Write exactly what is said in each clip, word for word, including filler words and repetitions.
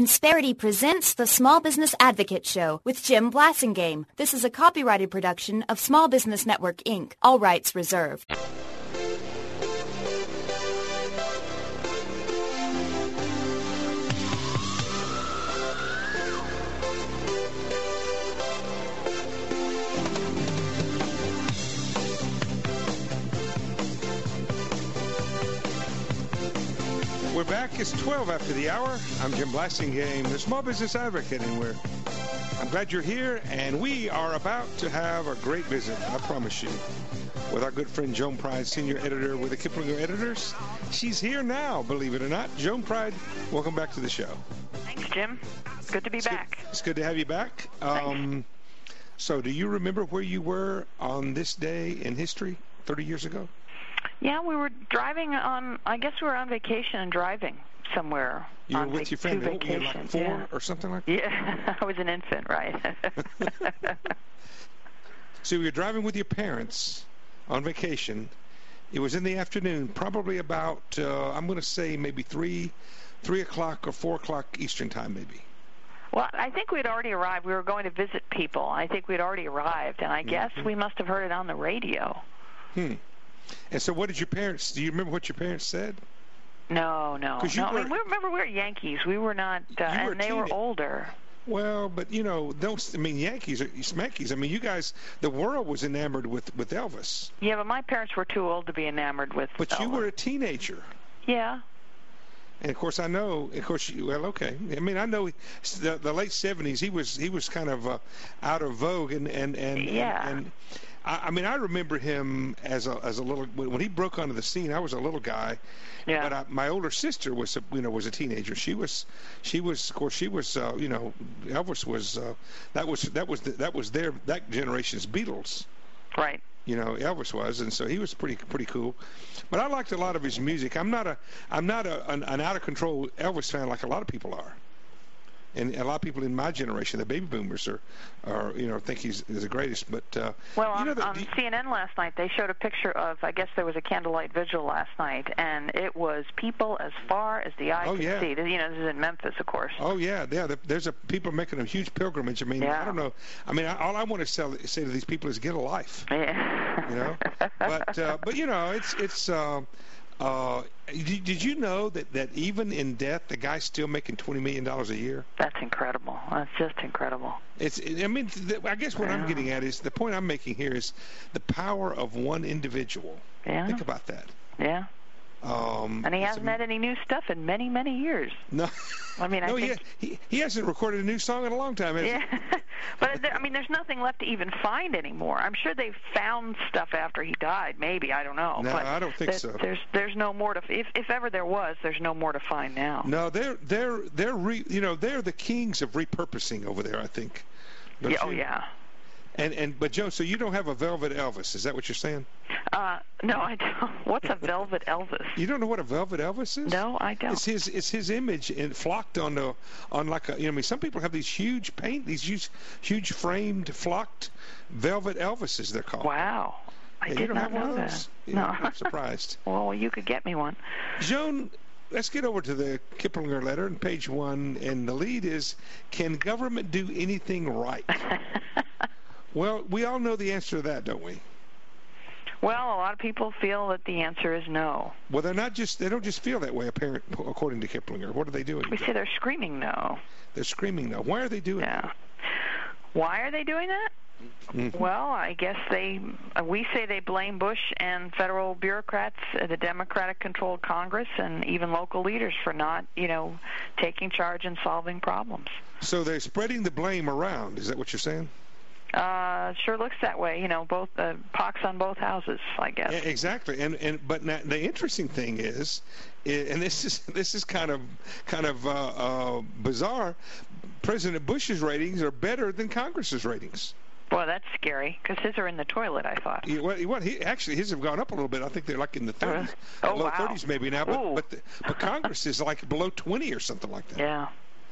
Insperity presents the Small Business Advocate Show with Jim Blasingame. This is a copyrighted production of Small Business Network, Incorporated. All rights reserved. We're back. It's twelve after the hour. I'm Jim Blasingame, the Small Business Advocate, and we're I'm glad you're here, and we are about to have a great visit, I promise you, with our good friend Joan Pride, Senior Editor with the Kiplinger Editors. She's here now, believe it or not. Joan Pride, welcome back to the show. Thanks, Jim. Good to be it's back. Good, it's good to have you back. Um, so do you remember where you were on this day in history thirty years ago? Yeah, we were driving on, I guess we were on vacation and driving somewhere. You were on with va- your family, two what were you, like four yeah. or something like that? Yeah, I was an infant, right? So you were driving with your parents on vacation. It was in the afternoon, probably about, uh, I'm going to say maybe three, three o'clock or four o'clock Eastern time, maybe. Well, I think we'd already arrived. We were going to visit people. I think we'd already arrived, and I guess Mm-hmm. we must have heard it on the radio. Hmm. And so what did your parents, do you remember what your parents said? No, no. 'Cause you no, I were- mean, we remember we were Yankees. We were not, uh, You were and they were teenage- older. Well, but, you know, those, I mean, Yankees are Smankies. I mean, you guys, the world was enamored with, with Elvis. Yeah, but my parents were too old to be enamored with But you Elvis. were a teenager. Yeah. And of course, I know. Of course, you, well, okay. I mean, I know the, the late seventies. He was he was kind of uh, out of vogue, and and and Yeah. and, and I, I mean, I remember him as a as a little when, when he broke onto the scene. I was a little guy, Yeah. but I, my older sister was a, you know was a teenager. She was she was of course she was uh, you know Elvis was uh, that was that was the, that was their that generation's Beatles. Right. You know, Elvis was, and so he was pretty pretty cool. But I liked a lot of his music. I'm not a I'm not a, an, an out of control Elvis fan like a lot of people are, and a lot of people in my generation, the baby boomers, are, are you know think he's is the greatest. But uh, Well, you on, know that, on C N N last night, they showed a picture of, I guess there was a candlelight vigil last night, and it was people as far as the eye Oh, could yeah. see. You know, this is in Memphis, of course. Oh yeah, yeah. There's a people making a huge pilgrimage. I mean, Yeah. I don't know. I mean, I, all I want to sell, say to these people is get a life. Yeah. You know, but uh, but you know, it's it's. Uh, uh, did, did you know that, that even in death, the guy's still making twenty million dollars a year? That's incredible. That's just incredible. It's. I mean, the, I guess what I'm Yeah. getting at is the point I'm making here is the power of one individual. Yeah. Think about that. Yeah. Um, And he it's hasn't a- had any new stuff in many, many years. No. I mean, I no, think... he, he he hasn't recorded a new song in a long time, has he? Yeah, but there, I mean, there's nothing left to even find anymore. I'm sure they found stuff after he died. Maybe, I don't know. No, but I don't think there- so. There's there's no more to if if ever there was, there's no more to find now. No, they're they're they're re, you know they're the kings of repurposing over there. I think. Don't Yeah, oh you? yeah. And and but Joe, so you don't have a Velvet Elvis? Is that what you're saying? Uh, no, I don't. What's a Velvet Elvis? You don't know what a Velvet Elvis is? No, I don't. It's his it's his image and flocked on the on like a you know I mean some people have these huge paint these huge huge framed flocked Velvet Elvises they're called. Wow, I Yeah, did you don't not have know one of that. those? You No. know, I'm surprised. Well, you could get me one. Joan, let's get over to the Kiplinger letter on page one, and the lead is, can government do anything right? Well, we all know the answer to that, don't we? Well, a lot of people feel that the answer is no. Well, they're not just they don't just feel that way, apparent according to Kiplinger. What are they doing? We say they're screaming no. They're screaming no. Why are they doing Yeah. Why are they doing that? Mhm. Well, I guess they, uh, we say they blame Bush and federal bureaucrats, uh, the Democratic-controlled Congress, and even local leaders for not, you know, taking charge and solving problems. So they're spreading the blame around. Is that what you're saying? Uh, sure looks that way. You know, both uh, pox on both houses, I guess. Yeah, exactly. And and but now, the interesting thing is, i- and this is this is kind of kind of uh, uh, bizarre. President Bush's ratings are better than Congress's ratings. Boy, that's scary, because his are in the toilet, I thought. He, what, what he actually his have gone up a little bit. I think they're like in the thirties, Oh, low wow. thirties maybe now. But Ooh. but, the, but Congress is like below twenty or something like that. Yeah.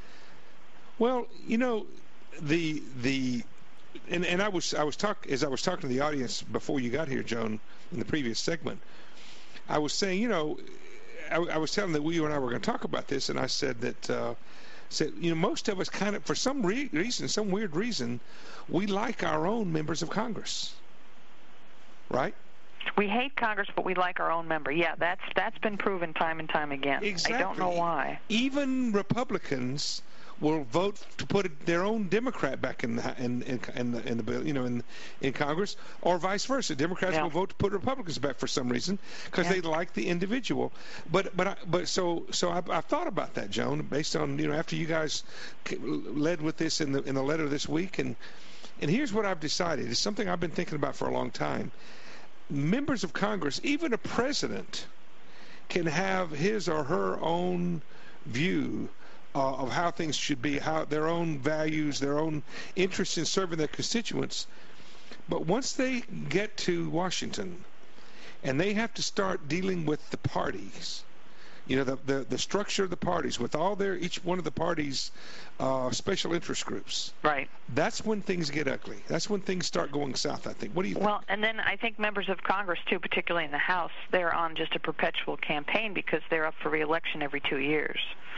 Well, you know, the the and and I was I was talk as I was talking to the audience before you got here, Joan, in the previous segment. I was saying, you know, I, I was telling that we you and I were going to talk about this, and I said that uh, said, you know, most of us kind of, for some re- reason, some weird reason, we like our own members of Congress, right? We hate Congress, but we like our own member. Yeah, that's that's been proven time and time again. Exactly. I don't know why. Even Republicans will vote to put their own Democrat back in the in in, in the in the bill, you know, in in Congress, or vice versa. Democrats yeah. will vote to put Republicans back for some reason because yeah. they like the individual. But but I, but so so I, I thought about that, Joan, based on, you know, after you guys led with this in the in the letter this week, and and here's what I've decided. It's something I've been thinking about for a long time. Members of Congress, even a president, can have his or her own view uh, of how things should be, how their own values, their own interest in serving their constituents. But once they get to Washington and they have to start dealing with the parties, you know, the the, the structure of the parties with all their, each one of the parties' uh, special interest groups. Right. That's when things get ugly. That's when things start going south, I think. What do you think? Well, and then I think members of Congress, too, particularly in the House, they're on just a perpetual campaign because they're up for re-election every two years.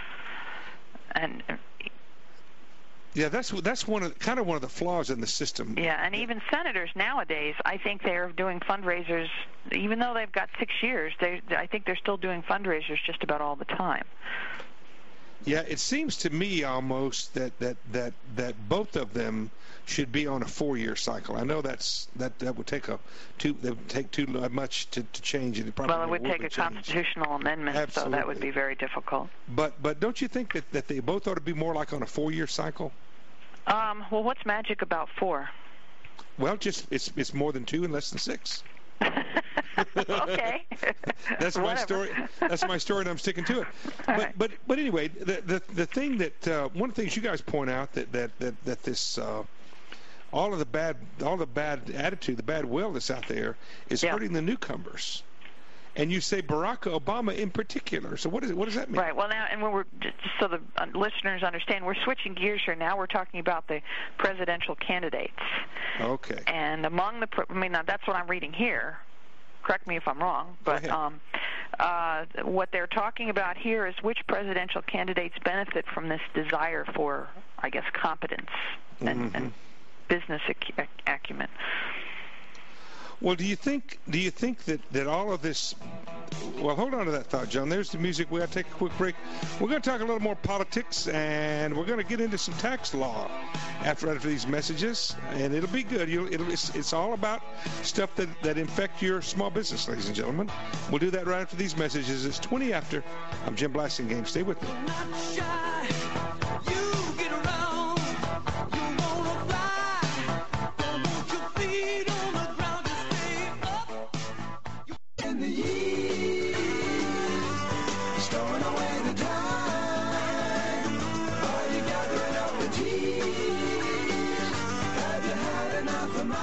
And yeah, that's that's one of kind of one of the flaws in the system. Yeah, and even senators nowadays, I think they're doing fundraisers, even though they've got six years. They, I think they're still doing fundraisers just about all the time. Yeah, it seems to me almost that that that, that both of them should be on a four-year cycle. I know that's that that would take a too that would take too much to, to change it. it probably well, it would take a change. constitutional amendment, Absolutely. So that would be very difficult. But but don't you think that, that they both ought to be more like on a four-year cycle? Um, well, what's magic about four? Well, just it's it's more than two and less than six. Okay. That's my story. That's my story, and I'm sticking to it. But right. but but anyway, the the the thing that uh, one of the things you guys point out that that that that this. Uh, all of the bad, all the bad attitude, the bad will that's out there is yeah. hurting the newcomers, and you say Barack Obama in particular. So what is it? What does that mean? Right. Well, now, and when we're just so the listeners understand, we're switching gears here. Now we're talking about the presidential candidates. Okay. And among the, I mean, now that's what I'm reading here. Correct me if I'm wrong, but um, uh, what they're talking about here is which presidential candidates benefit from this desire for, I guess, competence and. Mm-hmm. and business ac- acumen. Well, do you think do you think that, that all of this? Well, hold on to that thought, John. There's the music. We got to take a quick break. We're going to talk a little more politics, and we're going to get into some tax law after after these messages, and it'll be good. You'll, it'll, it's, it's all about stuff that, that infect your small business, ladies and gentlemen. We'll do that right after these messages. It's twenty after. I'm Jim Blasingame. Stay with me. In the east, stowing away the time, while you gathering up the tears, have you had enough of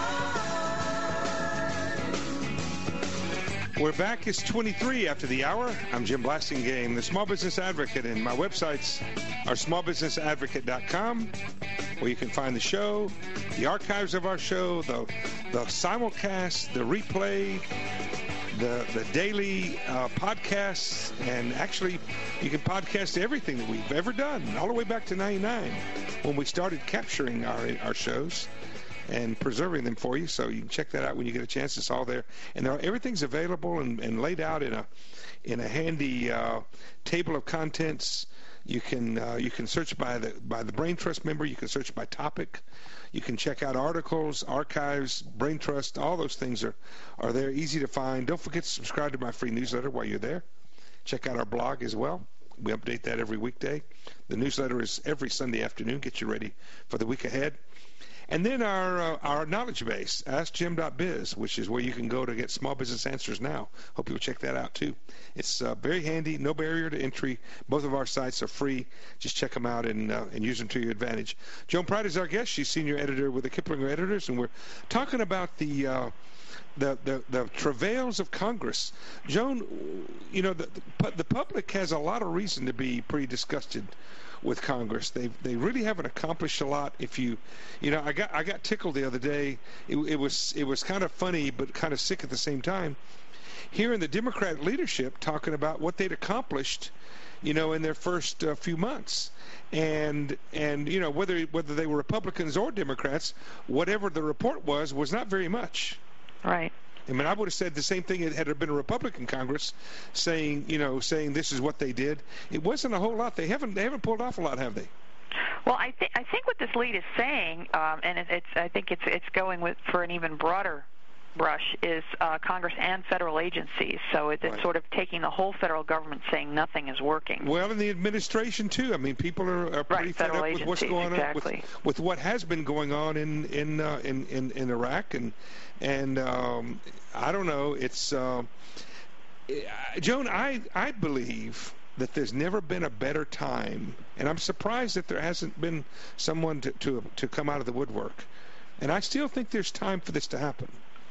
mine? We're back. It's twenty-three after the hour. I'm Jim Blasingame, the Small Business Advocate, and my websites are small business advocate dot com, where you can find the show, the archives of our show, the the simulcast, the replay, the the daily uh, podcasts, and actually you can podcast everything that we've ever done, all the way back to ninety-nine when we started capturing our our shows and preserving them for you. So you can check that out when you get a chance. It's all there, and there, everything's available and, and laid out in a in a handy uh, table of contents. You can uh, you can search by the by the Brain Trust member. You can search by topic. You can check out articles, archives, Brain Trust. All those things are are there, easy to find. Don't forget to subscribe to my free newsletter while you're there. Check out our blog as well. We update that every weekday. The newsletter is every Sunday afternoon. Get you ready for the week ahead. And then our uh, our knowledge base, ask jim dot biz, which is where you can go to get small business answers now. Hope you'll check that out too. It's uh, very handy, no barrier to entry. Both of our sites are free. Just check them out and uh, and use them to your advantage. Joan Pratt is our guest. She's senior editor with the Kiplinger Editors, and we're talking about the uh, the, the the travails of Congress. Joan, you know, the, the the public has a lot of reason to be pretty disgusted with Congress. They they really haven't accomplished a lot. If you, you know, I got I got tickled the other day. It, it was it was kind of funny, but kind of sick at the same time. Hearing the Democrat leadership talking about what they'd accomplished, you know, in their first uh, few months, And and you know whether whether they were Republicans or Democrats, whatever the report was was not very much. Right. I mean, I would have said the same thing had there been a Republican Congress saying, you know, saying this is what they did. It wasn't a whole lot. They haven't they haven't pulled off a lot, have they? Well, I think I think what this lead is saying, um, and it, it's I think it's it's going with for an even broader brush, is uh, Congress and federal agencies. So it, it's Right. sort of taking the whole federal government saying nothing is working. Well, in the administration too. I mean, people are, are pretty Right, fed federal up with what's agencies, going exactly. on with, with what has been going on in in uh, in, in in Iraq, and and um, I don't know. It's uh, Joan. I I believe that there's never been a better time, and I'm surprised that there hasn't been someone to to, to come out of the woodwork. And I still think there's time for this to happen.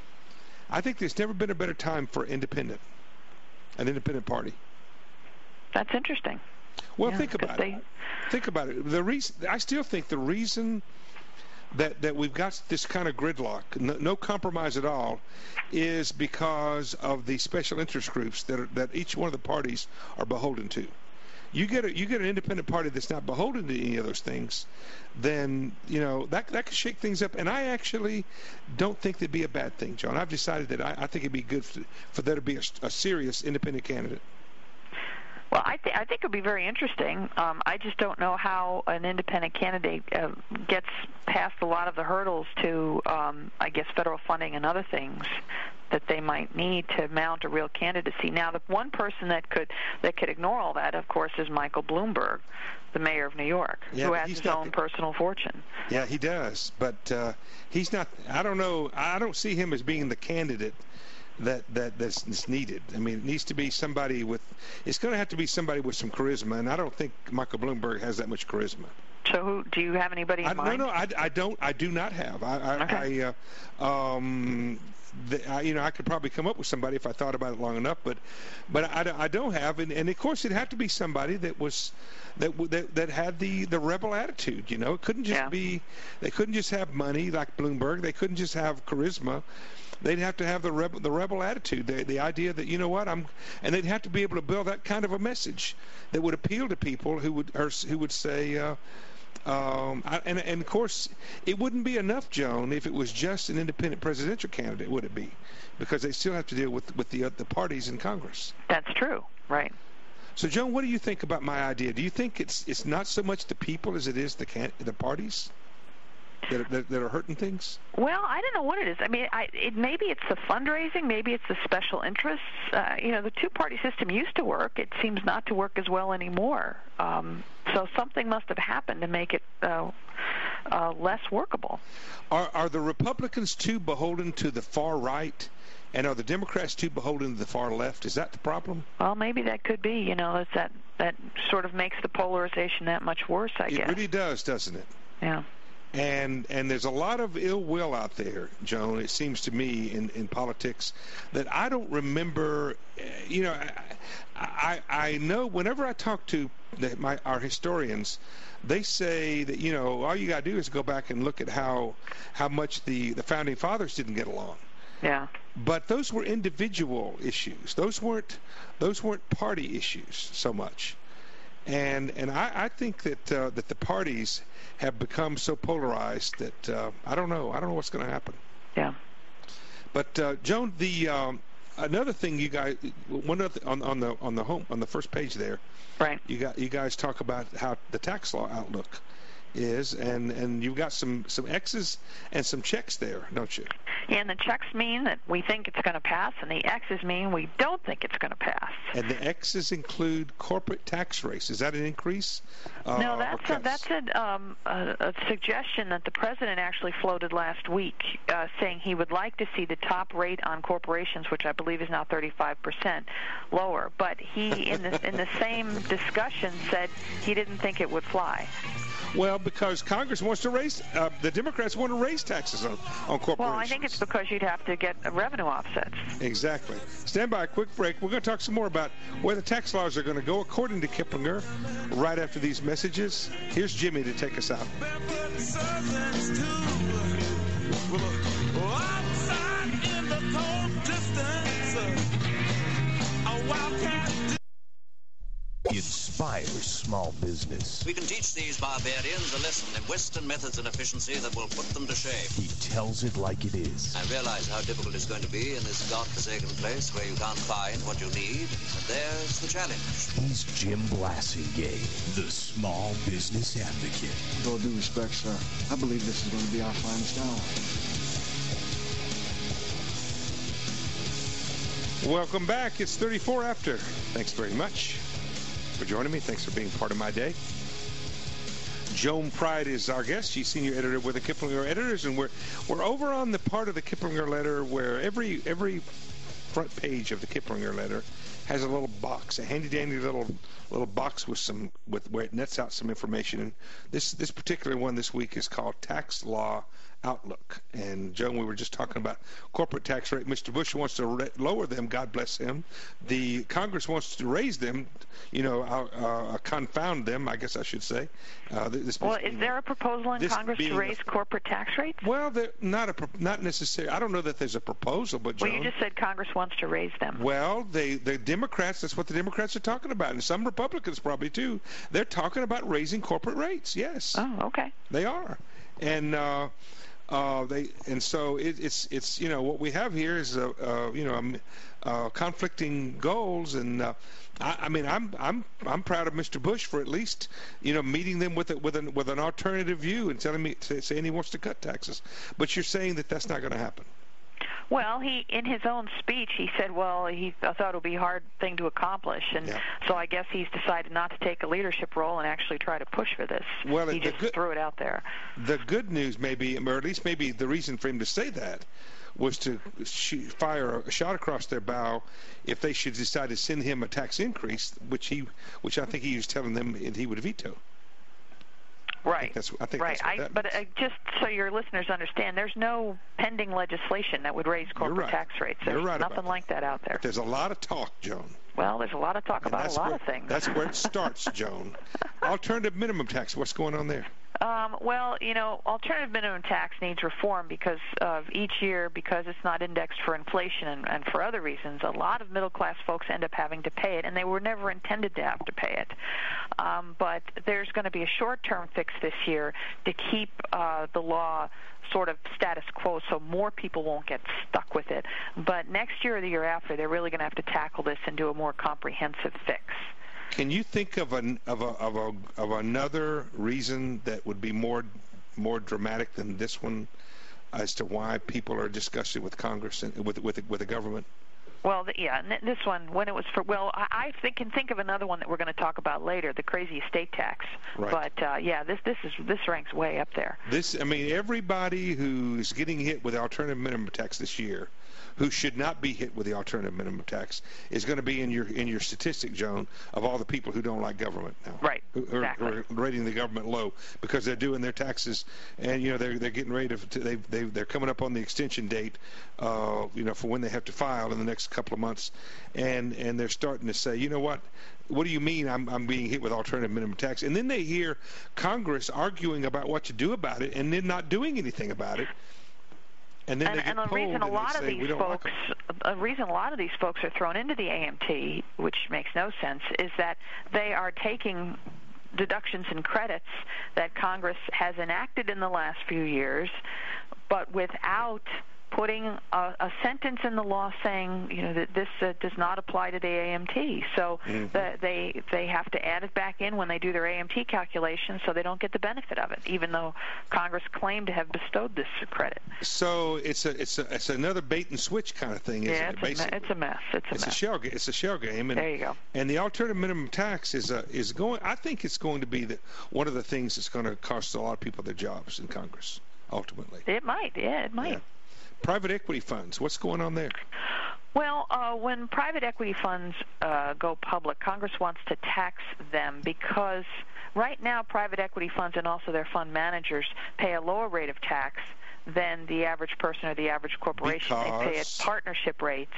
I think there's never been a better time for independent, an independent party. That's interesting. Well, Yeah, think 'cause about they- it. Think about it. The reason I still think the reason that that we've got this kind of gridlock, no, no compromise at all, is because of the special interest groups that are, that each one of the parties are beholden to. You get a, you get an independent party that's not beholden to any of those things, then you know that that could shake things up. And I actually don't think that'd be a bad thing, John. I've decided that I, I think it'd be good for, for there to be a, a serious independent candidate. Well, I, th- I think it would be very interesting. Um, I just don't know how an independent candidate uh, gets past a lot of the hurdles to, um, I guess, federal funding and other things that they might need to mount a real candidacy. Now, the one person that could that could ignore all that, of course, is Michael Bloomberg, the mayor of New York, Yeah, who but has he's his not own the- personal fortune. Yeah, he does, but uh, he's not. I don't know. I don't see him as being the candidate that that that's, that's needed. I mean, it needs to be somebody with. It's going to have to be somebody with some charisma, and I don't think Michael Bloomberg has that much charisma. So, who, do you have anybody in I, mind? no, no, I, I don't. I do not have. I, I, Okay. I uh, um, the, I, you know, I could probably come up with somebody if I thought about it long enough, but, but I, I don't have, and, and of course it'd have to be somebody that was, that that that had the, the rebel attitude. You know, it couldn't just Yeah. be. They couldn't just have money like Bloomberg. They couldn't just have charisma. They'd have to have the rebel, the rebel attitude, the, the idea that, you know what, I'm, and they'd have to be able to build that kind of a message that would appeal to people who would, or, who would say, uh, um, I, and, and of course, it wouldn't be enough, Joan, if it was just an independent presidential candidate, would it be? Because they still have to deal with, with the, uh, the parties in Congress. That's true, right. So, Joan, what do you think about my idea? Do you think it's it's not so much the people as it is the can, the parties that, that, that are hurting things? Well, I don't know what it is. I mean, I, it, maybe it's the fundraising, maybe it's the special interests. Uh, you know, the two-party system used to work. It seems not to work as well anymore. Um, so something must have happened to make it uh, uh, less workable. Are are the Republicans too beholden to the far right, and are the Democrats too beholden to the far left? Is that the problem? Well, maybe that could be. You know, it's that that sort of makes the polarization that much worse, I It guess. really does, doesn't it? Yeah. And and there's a lot of ill will out there, Joan, it seems to me, in, in politics that I don't remember. uh, You know, I, I, I know whenever I talk to the, my our historians, they say that, you know, all you got to do is go back and look at how how much the, the Founding Fathers didn't get along. Yeah. But those were individual issues. Those weren't those weren't party issues so much. And and I, I think that uh, that the parties have become so polarized that uh, I don't know. I don't know what's going to happen. Yeah. But uh, Joan, the um, another thing you guys, one other on on the on the home on the first page there, Right. you got you guys talk about how the tax law outlook is, and and you've got some some X's and some checks there, don't you? And the checks mean that we think it's going to pass, and the X's mean we don't think it's going to pass. And the X's include corporate tax rates. Is that an increase? Uh, No, or that's a, cuts? that's a, um, a, a suggestion that the president actually floated last week, uh, saying he would like to see the top rate on corporations, which I believe is now thirty-five percent, lower. But he, in the in the same discussion, said he didn't think it would fly. Well, because Congress wants to raise, uh, the Democrats want to raise taxes on, on corporations. Well, I think it's because you'd have to get revenue offsets. Exactly. Stand by, a quick break. We're going to talk some more about where the tax laws are going to go, according to Kiplinger, right after these messages. Here's Jimmy to take us out. inspires small business. We can teach these barbarians a lesson in Western methods and efficiency that will put them to shame. He tells it like it is. I realize how difficult it's going to be in this godforsaken place where you can't find what you need, but there's the challenge. He's Jim Blasingame, the small business advocate. With all due respect, sir, I believe this is going to be our finest hour. Welcome back. It's thirty-four after. Thanks very much for joining me. Thanks for being part of my day. Joan Pride is our guest. She's senior editor with the Kiplinger Editors, and we're we're over on the part of the Kiplinger letter where every every front page of the Kiplinger letter has a little box, a handy-dandy little little box with some with where it nets out some information. And this this particular one this week is called Tax Law Outlook. And Joan, we were just talking about corporate tax rate. Mister Bush wants to re- lower them, God bless him. The Congress wants to raise them, you know, uh, uh, confound them, I guess I should say. Uh, this well, is there a proposal in Congress to raise a, corporate tax rates? Well, not a not necessarily. I don't know that there's a proposal, but Joan, well, you just said Congress wants to raise them. Well, they the Democrats, that's what the Democrats are talking about, and some Republicans probably too. They're talking about raising corporate rates. Yes. Oh, okay. They are, and. Uh, Uh, they and so it, it's it's you know what we have here is uh, uh, you know um, uh, conflicting goals, and uh, I, I mean I'm I'm I'm proud of Mister Bush for at least you know meeting them with a, with an with an alternative view and telling me saying he wants to cut taxes, but you're saying that that's not going to happen. Well, he in his own speech he said, well, he I thought it would be a hard thing to accomplish, and yeah. so I guess he's decided not to take a leadership role and actually try to push for this. Well, he just good, threw it out there. The good news, maybe, or at least maybe the reason for him to say that, was to shoot, fire a shot across their bow if they should decide to send him a tax increase, which he, which I think he was telling them he would veto. Right. I think that's, I think right. that's what I, that but uh, just so your listeners understand, there's no pending legislation that would raise corporate right. tax rates. There's You're right nothing about like that out there. But there's a lot of talk, Joan. Well, there's a lot of talk And about a lot where, of things. That's where it starts, Joan. Alternative minimum tax. What's going on there? Um, well, you know, alternative minimum tax needs reform because of each year, because it's not indexed for inflation and, and for other reasons, a lot of middle-class folks end up having to pay it, and they were never intended to have to pay it. Um, but there's going to be a short-term fix this year to keep uh, the law sort of status quo so more people won't get stuck with it. But next year or the year after, they're really going to have to tackle this and do a more comprehensive fix. Can you think of an of a of a of another reason that would be more more dramatic than this one as to why people are discussing with Congress and with with with the government? Well, the, yeah, this one when it was for well, I, I think, can think of another one that we're going to talk about later, the crazy estate tax. Right. But uh, yeah, this this is this ranks way up there. This, I mean, everybody who's getting hit with the alternative minimum tax this year, who should not be hit with the alternative minimum tax, is going to be in your in your statistic, Joan, of all the people who don't like government now. Right. Who, who exactly. are, who are rating the government low because they're doing their taxes, and you know they're they're getting ready to they they they're coming up on the extension date, uh, you know, for when they have to file in the next couple of months, and and they're starting to say, you know what. What do you mean I'm, I'm being hit with alternative minimum tax? And then they hear Congress arguing about what to do about it and then not doing anything about it. And then and, they get and the reason a lot of these folks, like a reason a lot of these folks are thrown into the A M T, which makes no sense, is that they are taking deductions and credits that Congress has enacted in the last few years, but without putting a, a sentence in the law saying, you know, that this uh, does not apply to the A M T. So mm-hmm. the, they they have to add it back in when they do their A M T calculations, so they don't get the benefit of it, even though Congress claimed to have bestowed this credit. So it's a it's a it's another bait and switch kind of thing, isn't yeah, it? It's Basically, a, it's a mess. It's a it's mess. a shell game. It's a shell game. And, there you go. And the alternative minimum tax is a, is going. I think it's going to be the, one of the things that's going to cost a lot of people their jobs in Congress ultimately. It might. Yeah, it might. Yeah. Private equity funds, what's going on there? Well, uh, when private equity funds uh, go public, Congress wants to tax them because right now private equity funds and also their fund managers pay a lower rate of tax than the average person or the average corporation. Because... They pay at partnership rates.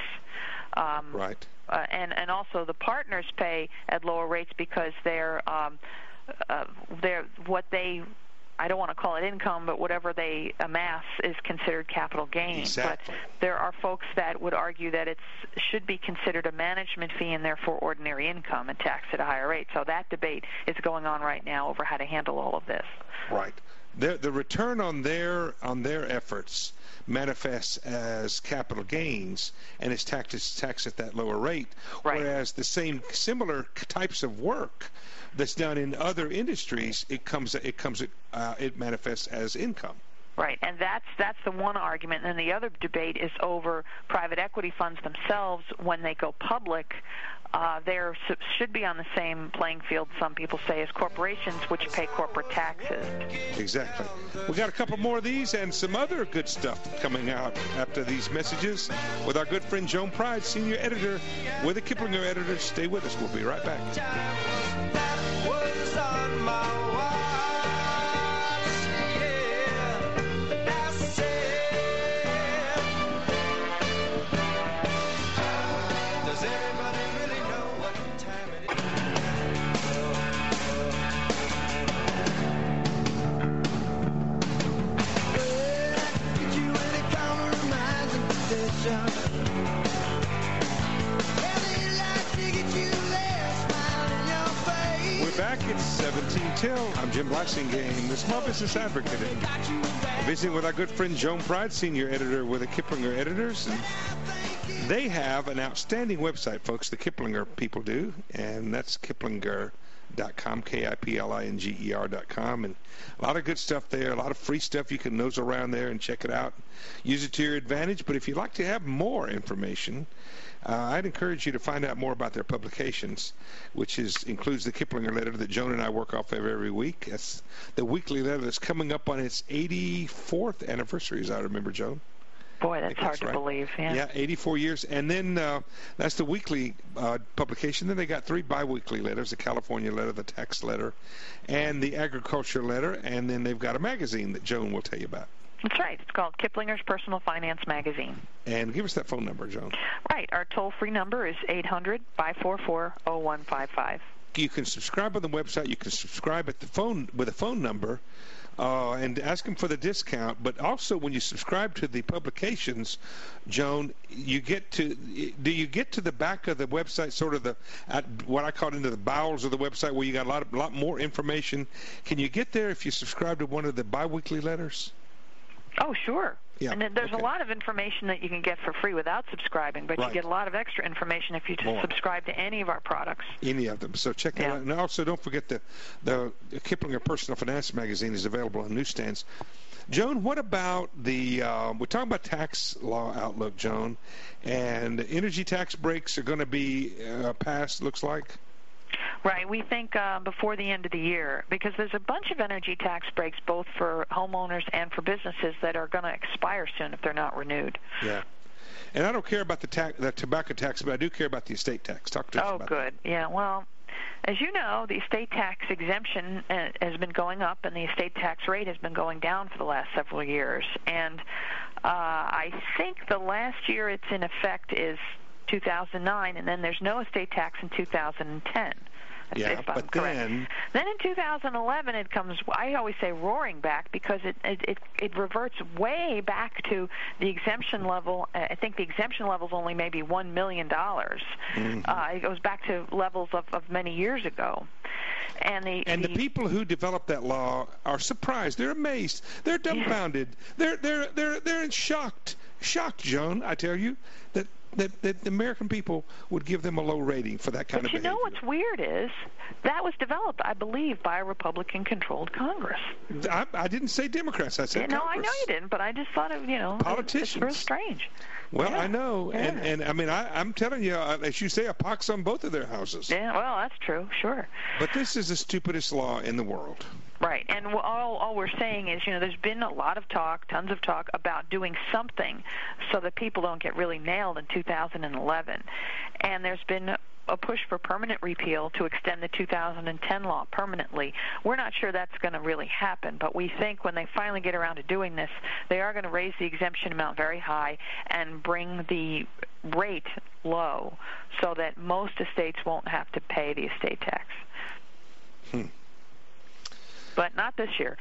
Um, right. Uh, and, and also the partners pay at lower rates because they're, um, uh, they're what they I don't want to call it income, but whatever they amass is considered capital gain. Exactly. But there are folks that would argue that it should be considered a management fee and therefore ordinary income and taxed at a higher rate. So that debate is going on right now over how to handle all of this. Right. The, the return on their on their efforts manifests as capital gains and is taxed, taxed at that lower rate, right. Whereas the same similar types of work that's done in other industries, it comes it comes uh, it manifests as income. Right, and that's that's the one argument. And then the other debate is over private equity funds themselves. When they go public, uh, they should be on the same playing field, some people say, as corporations, which pay corporate taxes. Exactly. We got a couple more of these and some other good stuff coming out after these messages with our good friend Joan Pride, senior editor with the Kiplinger Editor. Stay with us. We'll be right back. Was on my watch, yeah, that's it. Does everybody really know what time it is? Get you any compromising position. Back at seventeen till. I'm Jim Blassingame, the Small Business Advocate. And visiting with our good friend Joan Pride, senior editor with the Kiplinger Editors. And they have an outstanding website, folks, the Kiplinger people do, and that's kiplinger dot com, K I P L I N G E R dot com. And a lot of good stuff there, a lot of free stuff. You can nose around there and check it out. Use it to your advantage. But if you'd like to have more information, Uh, I'd encourage you to find out more about their publications, which is includes the Kiplinger letter that Joan and I work off of every week. That's the weekly letter that's coming up on its eighty-fourth anniversary, as I remember, Joan. Boy, that's hard that's to right. believe. Yeah. yeah, eighty-four years. And then uh, that's the weekly uh, publication. Then they got three biweekly letters, the California letter, the tax letter, and the agriculture letter. And then they've got a magazine that Joan will tell you about. That's right. It's called Kiplinger's Personal Finance Magazine. And give us that phone number, Joan. Right. Our toll-free number is eight hundred, five four four, oh one five five. You can subscribe on the website. You can subscribe at the phone with a phone number uh, and ask them for the discount. But also, when you subscribe to the publications, Joan, you get to do you get to the back of the website, sort of the at what I call into the bowels of the website, where you got a lot of, lot more information. Can you get there if you subscribe to one of the biweekly letters? Oh, sure. Yeah, and there's okay. a lot of information that you can get for free without subscribing, but right. you get a lot of extra information if you More. subscribe to any of our products. Any of them. So check that yeah. out. And also, don't forget the, the Kiplinger Personal Finance Magazine is available on newsstands. Joan, what about the, uh, we're talking about tax law outlook, Joan, and energy tax breaks are going to be uh, passed, looks like? Right. We think uh, before the end of the year, because there's a bunch of energy tax breaks both for homeowners and for businesses that are going to expire soon if they're not renewed. Yeah. And I don't care about the, ta- the tobacco tax, but I do care about the estate tax. Talk to us oh, about good. that. Yeah, well, as you know, the estate tax exemption uh, has been going up, and the estate tax rate has been going down for the last several years. And uh, I think the last year it's in effect is two thousand nine, and then there's no estate tax in two thousand ten. Yeah, if I'm but correct. then... Then in two thousand eleven it comes, I always say roaring back, because it, it, it, it reverts way back to the exemption level. I think the exemption level is only maybe one million dollars. Mm-hmm. Uh, it goes back to levels of, of many years ago. And the and the, the people who developed that law are surprised. They're amazed. They're dumbfounded. Yeah. They're they're they're they're in shocked, shocked, Joan. I tell you that. That, that the American people would give them a low rating for that kind but of you behavior. know what's weird is that was developed, I believe, by a Republican-controlled Congress. I, I didn't say Democrats. I said yeah, No, Congress. I know you didn't, but I just thought of, you know, politicians. It's real strange. Well, yeah. I know, yeah. and and I mean, I, I'm telling you, uh, as you say, a pox on both of their houses. Yeah, well, that's true, sure. But this is the stupidest law in the world. Right, and all all we're saying is, you know, there's been a lot of talk, tons of talk about doing something so that people don't get really nailed in two thousand eleven. And there's been a push for permanent repeal to extend the two thousand ten law permanently. We're not sure that's going to really happen, but we think when they finally get around to doing this, they are going to raise the exemption amount very high and bring the rate low so that most estates won't have to pay the estate tax. Hmm. But not this year.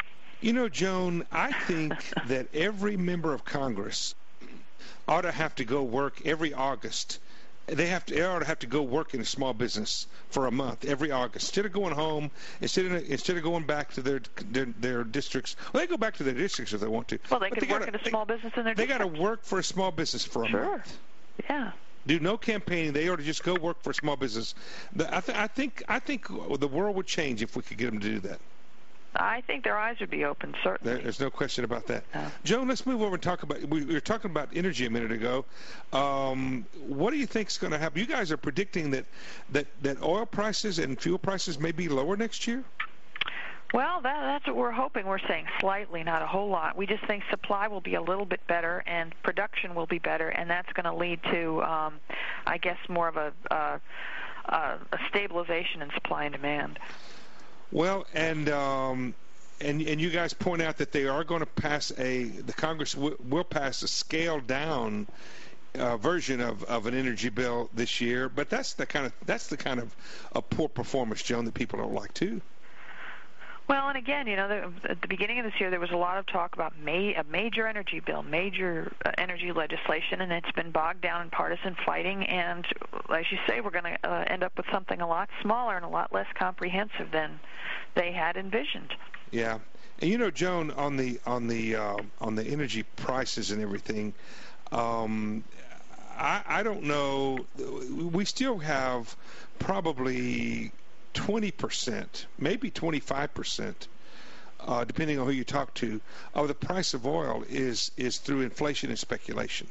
You know, Joan, I think that every member of Congress ought to have to go work every August. They have to. They ought to have to go work in a small business for a month every August instead of going home. Instead of instead of going back to their their, their districts. Well, they go back to their districts if they want to. Well, they but could they work gotta, in a small they, business in their They district. got to work for a small business for a sure. month. Yeah. Do no campaigning. They ought to just go work for a small business. The, I, th- I think I think the world would change if we could get them to do that. I think their eyes would be open, certainly. There, there's no question about that. No. Joan, let's move over and talk about, we were talking about energy a minute ago. Um, what do you think is going to happen? You guys are predicting that, that, that oil prices and fuel prices may be lower next year? Well, that, that's what we're hoping. We're saying slightly, not a whole lot. We just think supply will be a little bit better and production will be better, and that's going to lead to, um, I guess, more of a, uh, uh, a stabilization in supply and demand. Well, and um, and and you guys point out that they are going to pass a the Congress w- will pass a scaled down uh, version of, of an energy bill this year, but that's the kind of that's the kind of a poor performance, Joan, that people don't like too. Well, and again, you know, the, at the beginning of this year, there was a lot of talk about ma- a major energy bill, major uh, energy legislation, and it's been bogged down in partisan fighting. And as you say, we're going to uh, end up with something a lot smaller and a lot less comprehensive than they had envisioned. Yeah, and you know, Joan, on the on the uh, on the energy prices and everything, um, I, I don't know. We still have probably twenty percent, maybe twenty-five percent, uh, depending on who you talk to, of the price of oil is is through inflation and speculation.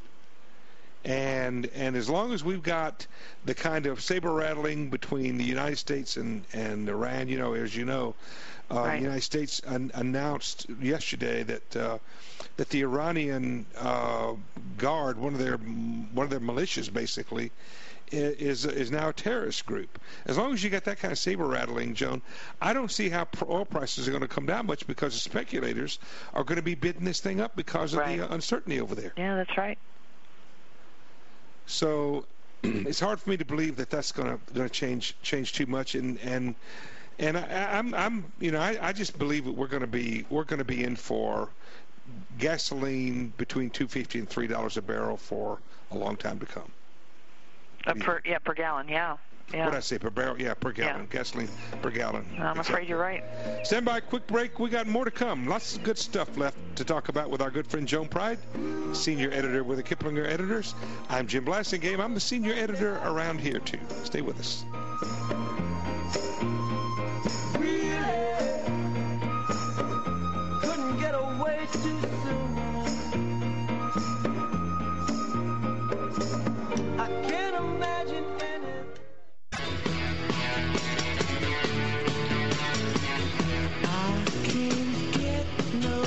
And and as long as we've got the kind of saber rattling between the United States and, and Iran, you know, as you know, uh, right. the United States an- announced yesterday that uh, that the Iranian uh, Guard, one of their one of their militias, basically, is is now a terrorist group. As long as you got that kind of saber rattling, Joan, I don't see how oil prices are going to come down much because the speculators are going to be bidding this thing up because of right. the uh, uncertainty over there. Yeah, that's right. So it's hard for me to believe that that's going to going to change change too much, and and and I, I'm I'm you know I, I just believe that we're going to be we're going to be in for gasoline between two fifty and three dollars a barrel for a long time to come. Uh, per yeah per gallon, yeah. Yeah. What did I say, per barrel? Yeah, per gallon. Yeah. Gasoline per gallon. I'm exactly. afraid you're right. Stand by, quick break. We got more to come. Lots of good stuff left to talk about with our good friend Joan Pride, senior editor with the Kiplinger Editors. I'm Jim Blasingame. I'm the senior editor around here, too. Stay with us. Couldn't get away too soon. I can't imagine any. I can't get no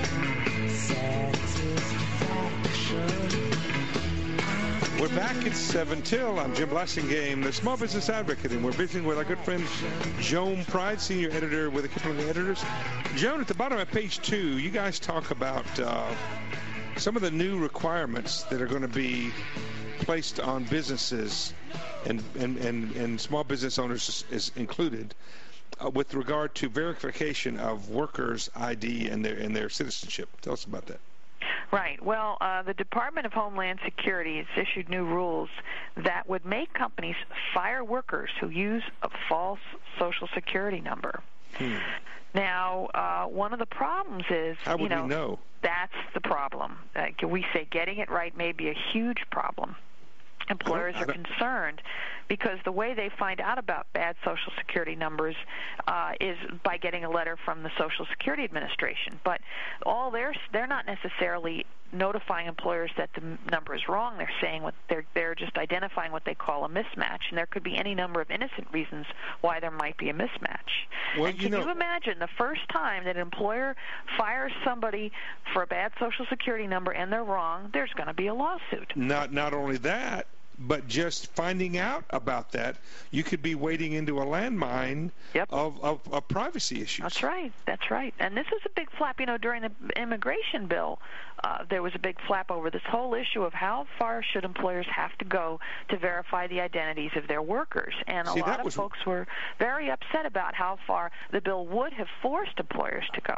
satisfaction. We're back at seven till. I'm Jim Blasingame, the Small Business Advocate, and we're visiting with our good friend Joan Pride, senior editor with the Kiplinger Editors. Joan, at the bottom of page two, you guys talk about uh, some of the new requirements that are going to be placed on businesses, and, and, and, and small business owners is, is included, uh, with regard to verification of workers' I D and their and their citizenship. Tell us about that. Right. Well, uh, the Department of Homeland Security has issued new rules that would make companies fire workers who use a false Social Security number. Hmm. Now, uh, one of the problems is, How would you know, we know? That's the problem. Uh, can we say getting it right may be a huge problem. Employers are concerned because the way they find out about bad Social Security numbers uh, is by getting a letter from the Social Security Administration. But all they're they're not necessarily notifying employers that the number is wrong. They're saying what they're they're just identifying what they call a mismatch, and there could be any number of innocent reasons why there might be a mismatch. Well, and you can know, you imagine the first time that an employer fires somebody for a bad Social Security number and they're wrong, there's going to be a lawsuit. Not not only that, but just finding out about that, you could be wading into a landmine yep. of, of, of privacy issues. That's right. That's right. And this is a big flap. You know, during the immigration bill, uh, there was a big flap over this whole issue of how far should employers have to go to verify the identities of their workers. And a See, lot of was... folks were very upset about how far the bill would have forced employers to go.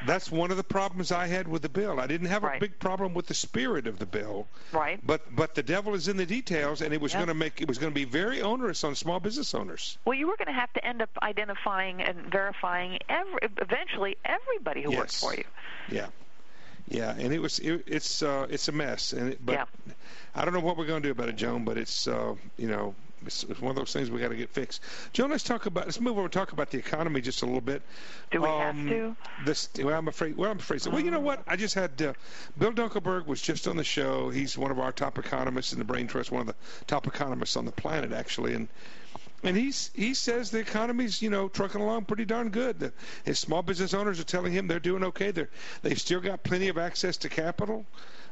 that's one of the problems I had with the bill. I didn't have Right. a big problem with the spirit of the bill. Right. But but the devil is in the details, and it was Yep. going to make it was going to be very onerous on small business owners. Well, you were going to have to end up identifying and verifying every, eventually everybody who worked Yes. for you. Yeah. Yeah, and it was it, it's uh, it's a mess, and it, but Yeah. I don't know what we're going to do about it, Joan. But it's uh, you know it's, it's one of those things we got to get fixed. Joan, let's talk about let's move over and talk about the economy just a little bit. Do we um, have to? This well, I'm afraid. Well, I'm afraid. So. Well, you know what? I just had uh, Bill Dunkelberg was just on the show. He's one of our top economists in the Brain Trust, one of the top economists on the planet, actually, and. And he's he says the economy's, you know, trucking along pretty darn good. The, his small business owners are telling him they're doing okay. They're they've still got plenty of access to capital.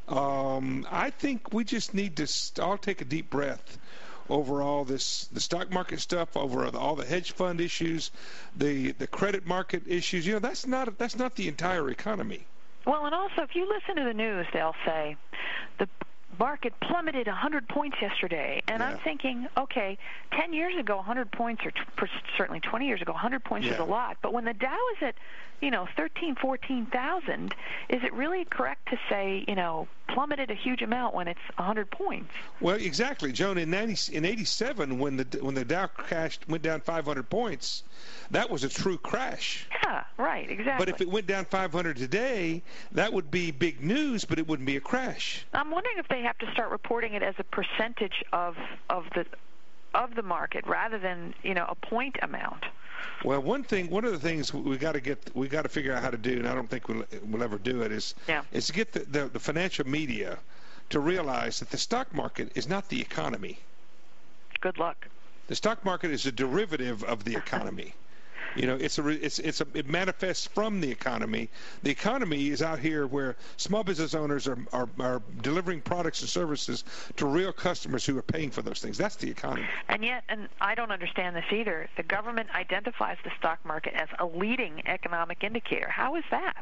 Um, I think we just need to st- all take a deep breath over all this the stock market stuff, over all the hedge fund issues, the the credit market issues. You know, that's not that's not the entire economy. Well, and also, if you listen to the news, they'll say the market plummeted one hundred points yesterday. And Yeah. I'm thinking, okay, ten years ago, one hundred points, or t- per- certainly twenty years ago, one hundred points Yeah. was a lot. But when the Dow is at, you know, thirteen, fourteen thousand, is it really correct to say, you know, plummeted a huge amount when it's one hundred points? Well, exactly, Joan. In ninety in eighty-seven, when the when the Dow crashed, went down five hundred points, that was a true crash. Yeah, right, exactly. But if it went down five hundred today, that would be big news, but it wouldn't be a crash. I'm wondering if they have to start reporting it as a percentage of of the of the market rather than, you know, a point amount. Well, one thing, one of the things we got to get, we got to figure out how to do, and I don't think we'll, we'll ever do it, is Yeah. is to get the, the the financial media to realize that the stock market is not the economy. Good luck. The stock market is a derivative of the economy. You know, it's a, re- it's, it's a, it manifests from the economy. The economy is out here where small business owners are, are, are delivering products and services to real customers who are paying for those things. That's the economy. And yet, and I don't understand this either, the government identifies the stock market as a leading economic indicator. How is that?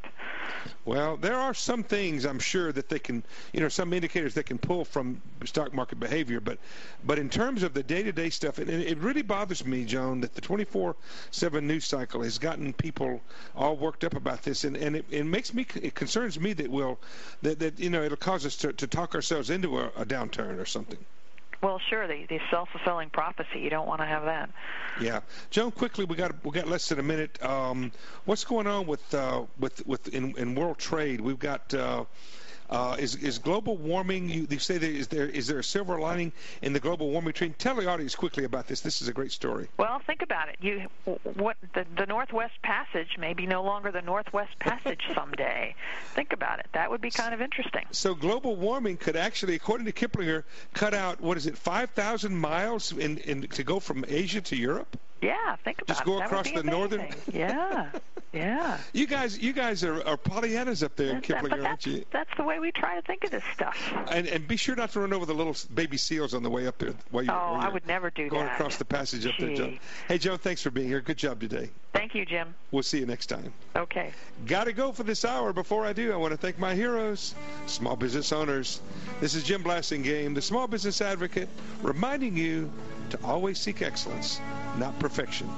Well, there are some things I'm sure that they can, you know, some indicators they can pull from stock market behavior, but but in terms of the day-to-day stuff, and it really bothers me, Joan, that the twenty-four seven news cycle has gotten people all worked up about this, and, and it, it makes me, it concerns me that we'll, that, that you know, it'll cause us to, to talk ourselves into a, a downturn or something. Well, sure, the, the self-fulfilling prophecy, you don't want to have that. Yeah, Joan. Quickly, we got we got less than a minute. Um, what's going on with uh, with with in, in world trade? We've got uh, uh, is is global warming? You, you say there is there is there a silver lining in the global warming trend? Tell the audience quickly about this. This is a great story. Well, think about it. You, what the, the Northwest Passage may be no longer the Northwest Passage someday. Think about it. That would be kind of interesting. So global warming could actually, according to Kiplinger, cut out what is it, five thousand miles in, in to go from Asia to Europe? Yeah, think about Just it. go That across would be the northern. amazing. Yeah, yeah. You guys, you guys are, are Pollyannas up there in That's, that, Kiplinger, but aren't that's, you? that's the way we try to think of this stuff. And, and be sure not to run over the little baby seals on the way up there. While you're, Oh, while I you're would never do going that. across the passage up there, Gee. Joe. Hey, Joe, thanks for being here. Good job today. Thank you, Jim. We'll see you next time. Okay. Got to go for this hour. Before I do, I want to thank my heroes, small business owners. This is Jim Blasingame, the small business advocate, reminding you to always seek excellence, not perfection.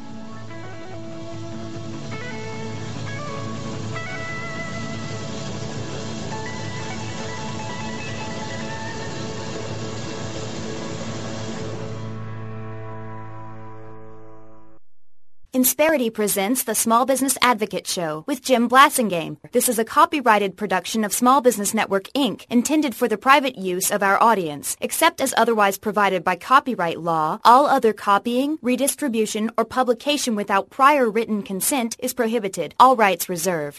Insperity presents the Small Business Advocate Show with Jim Blasingame. This is a copyrighted production of Small Business Network, Incorporated, intended for the private use of our audience. Except as otherwise provided by copyright law, all other copying, redistribution, or publication without prior written consent is prohibited. All rights reserved.